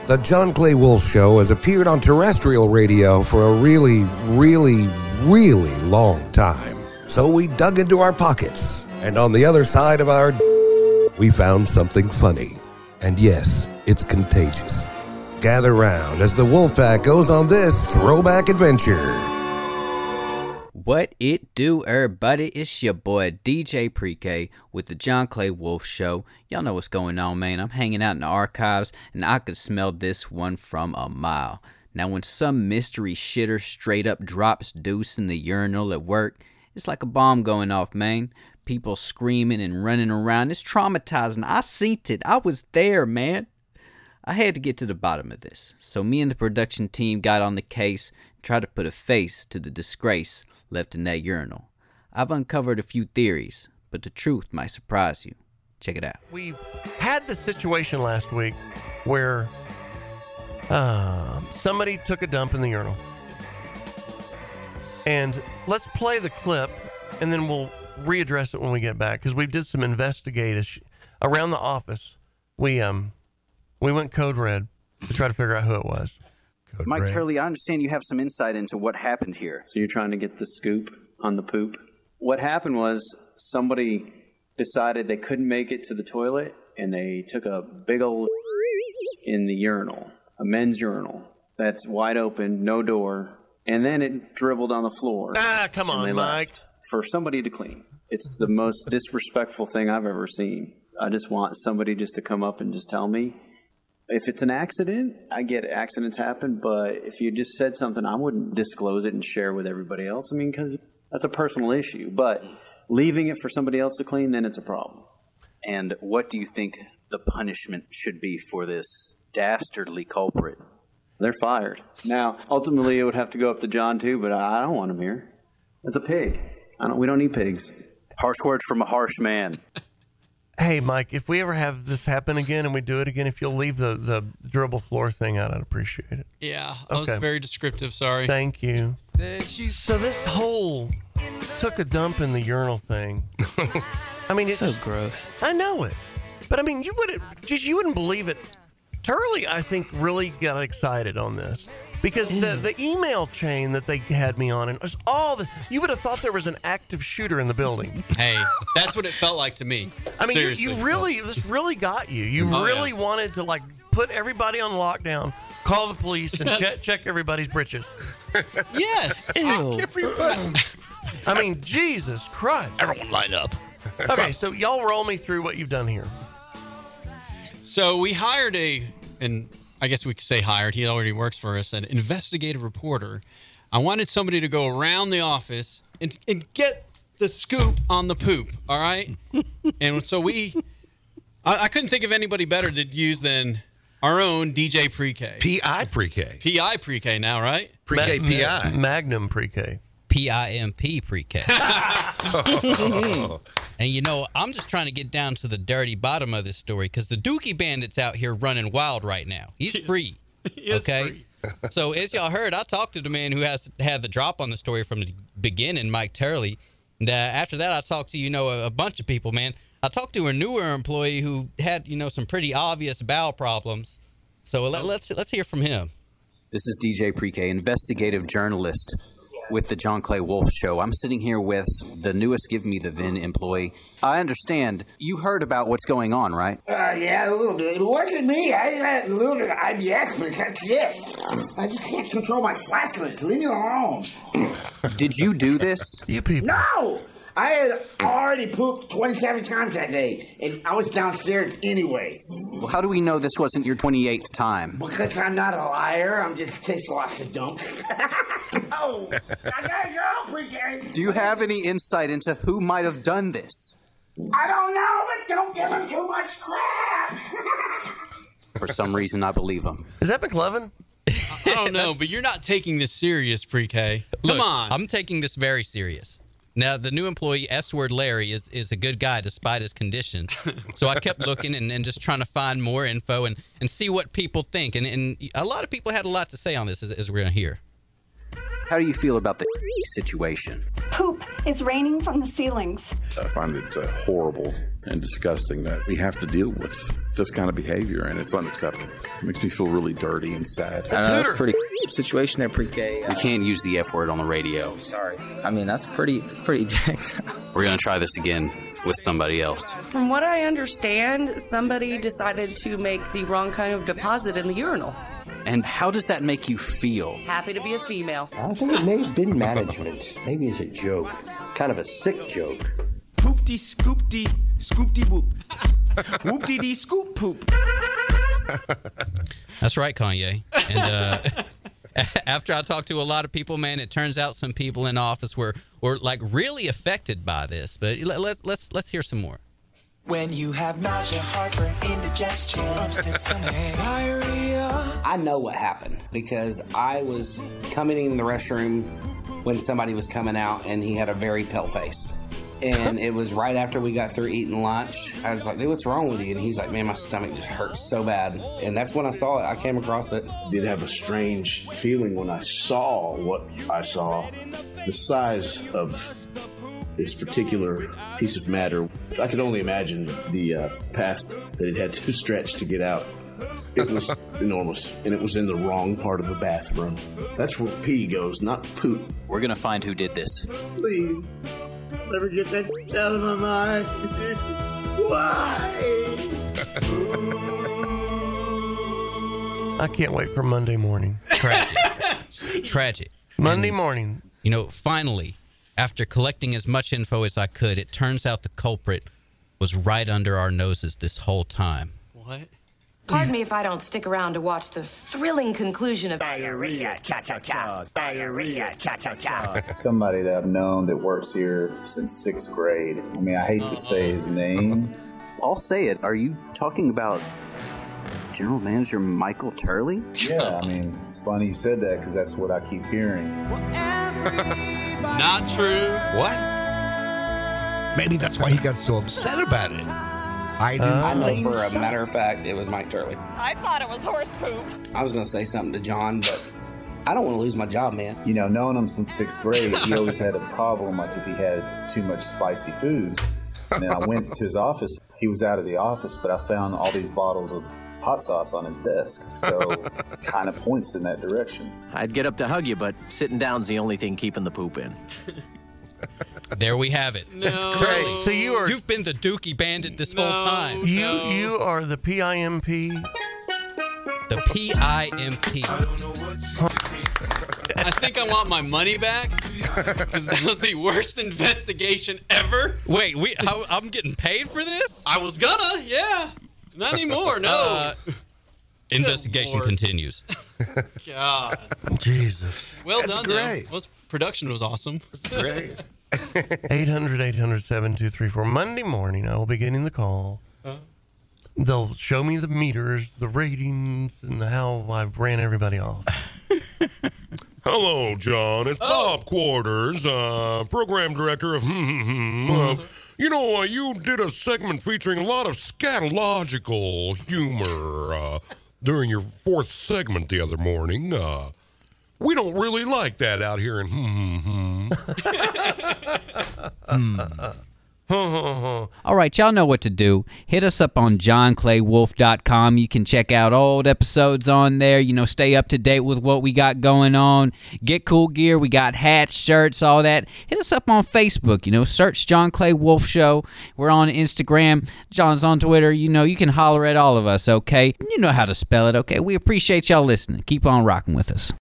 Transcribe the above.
The John Clay Wolf Show has appeared on terrestrial radio for a really, really, really long time. So we dug into our pockets, and on the other side of our we found something funny. And yes, it's contagious. Gather round as the Wolfpack goes on this throwback adventure. What it do, everybody? It's your boy DJ Pre-K with the John Clay Wolf Show. Y'all know what's going on, man. I'm hanging out in the archives, and I could smell this one from a mile. Now, when some mystery shitter straight up drops deuce in the urinal at work, it's like a bomb going off, man. People screaming and running around. It's traumatizing. I seen it. I was there, man. I had to get to the bottom of this. So me and the production team got on the case and tried to put a face to the disgrace left in that urinal. I've uncovered a few theories, but the truth might surprise you. Check it out. We had the situation last week where somebody took a dump in the urinal. And let's play the clip, and then we'll readdress it when we get back, because we did some investigative around the office. We went code red to try to figure out who it was. Mike Turley, I understand you have some insight into what happened here. So you're trying to get the scoop on the poop? What happened was somebody decided they couldn't make it to the toilet, and they took a big old in the urinal, a men's urinal that's wide open, no door, and then it dribbled on the floor. Come on, Mike. For somebody to clean. It's the most disrespectful thing I've ever seen. I just want somebody just to come up and just tell me. If it's an accident, I get it. Accidents happen, but if you just said something, I wouldn't disclose it and share with everybody else. I mean, because that's a personal issue. But leaving it for somebody else to clean, then it's a problem. And what do you think the punishment should be for this dastardly culprit? They're fired. Now, ultimately, it would have to go up to John, too, but I don't want him here. That's a pig. We don't need pigs. Harsh words from a harsh man. Hey, Mike, if we ever have this happen again and we do it again, if you'll leave the dribble floor thing out, I'd appreciate it. Yeah, I was very descriptive, sorry. Thank you. So this whole took a dump in the urinal thing. I mean, it's so gross. I know it. But I mean, you wouldn't believe it. Turley, I think, really got excited on this. Because the email chain that they had me on, and it was you would have thought there was an active shooter in the building. Hey, that's what it felt like to me. I mean, this really got you. You really wanted to put everybody on lockdown, call the police, and check everybody's britches. Yes. Ew. I mean, Jesus Christ. Everyone line up. Okay, so y'all roll me through what you've done here. So we hired and I guess we could say hired. He already works for us. An investigative reporter. I wanted somebody to go around the office and get the scoop on the poop. All right. And so I couldn't think of anybody better to use than our own DJ Pre-K. P.I. Pre-K. P.I. Pre-K now, right? Pre-K P.I. Magnum Pre-K. PIMP Pre-K. And I'm just trying to get down to the dirty bottom of this story because the Dookie Bandit's out here running wild right now. He's free. He is free. So as y'all heard, I talked to the man who has had the drop on the story from the beginning, Mike Turley. And after that, I talked to, a bunch of people, man. I talked to a newer employee who had, some pretty obvious bowel problems. So let's hear from him. This is DJ Pre-K, investigative journalist with the John Clay Wolf Show. I'm sitting here with the newest Give Me the VIN employee. I understand you heard about what's going on, right? Yeah, a little bit. It wasn't me. I had a little bit of IBS, but that's it. I just can't control my flatulence. Leave me alone. Did you do this? You people. No! I had already pooped 27 times that day, and I was downstairs anyway. Well, how do we know this wasn't your 28th time? Because I'm not a liar. I'm just takes lots of dumps. Oh, I gotta go, Pre-K. Do you have any insight into who might have done this? I don't know, but don't give him too much crap. For some reason, I believe him. Is that McLovin? I don't know, but you're not taking this serious, Pre-K. Come on. I'm taking this very serious. Now, the new employee, S-Word Larry, is a good guy despite his condition. So I kept looking and just trying to find more info and see what people think. And a lot of people had a lot to say on this, as we're going to hear. How do you feel about the situation? Poop is raining from the ceilings. I find it horrible. and disgusting that we have to deal with this kind of behavior, and it's unacceptable. It makes me feel really dirty and sad. That's a pretty situation there, Pre-K. We can't use the F word on the radio. Sorry. I mean, that's pretty jacked up. We're going to try this again with somebody else. From what I understand, somebody decided to make the wrong kind of deposit in the urinal. And how does that make you feel? Happy to be a female. I think it may have been management. Maybe it's a joke. Kind of a sick joke. Poop-dee, scoop-dee, scoop-dee whoop. Whoop-dee-dee, scoop poop. That's right, Kanye. And after I talked to a lot of people, man, it turns out some people in office were like really affected by this. But let's hear some more. When you have nausea, heartburn, indigestion, upset stomach, diarrhea. I know what happened because I was coming in the restroom when somebody was coming out and he had a very pale face. And it was right after we got through eating lunch. I was like, dude, what's wrong with you? And he's like, man, my stomach just hurts so bad. And that's when I saw it. I came across it. I did have a strange feeling when I saw what I saw. The size of this particular piece of matter. I could only imagine the path that it had to stretch to get out. It was enormous, and it was in the wrong part of the bathroom. That's where pee goes, not poop. We're going to find who did this. Please, never get that out of my mind. Why? I can't wait for Monday morning. Tragic. Monday morning. You know, finally, after collecting as much info as I could, it turns out the culprit was right under our noses this whole time. What? Pardon me if I don't stick around to watch the thrilling conclusion of diarrhea, cha-cha-cha, diarrhea, cha-cha-cha. Somebody that I've known that works here since 6th grade. I mean, I hate to say his name. I'll say it. Are you talking about General Manager Michael Turley? Yeah, I mean, it's funny you said that because that's what I keep hearing. Not true. What? Maybe that's why he got so upset about it. I know for a matter of fact it was Mike Turley. I thought it was horse poop. I was going to say something to John, but I don't want to lose my job, man. You know, knowing him since 6th grade, he always had a problem, like if he had too much spicy food. And then I went to his office. He was out of the office, but I found all these bottles of hot sauce on his desk. So kind of points in that direction. I'd get up to hug you, but sitting down's the only thing keeping the poop in. There we have it. No. That's great. So you've been the Dookie Bandit this whole time. You are the PIMP. The PIMP. I think I want my money back because that was the worst investigation ever. Wait, I'm getting paid for this? I was gonna, yeah. Not anymore, no. Investigation continues. God. Jesus. Well That's done, great. though. Production was awesome. Great. 800-800-7234. Monday morning, I will be getting the call. They'll show me the meters, the ratings, and how I ran everybody off. Hello, John. It's Bob Quarters, program director of you did a segment featuring a lot of scatological humor during your 4th segment the other morning. We don't really like that out here in All right, y'all know what to do. Hit us up on johnclaywolf.com. You can check out old episodes on there. You know, stay up to date with what we got going on. Get cool gear. We got hats, shirts, all that. Hit us up on Facebook. You know, search John Clay Wolf Show. We're on Instagram. John's on Twitter. You know, you can holler at all of us, okay? You know how to spell it, okay? We appreciate y'all listening. Keep on rocking with us.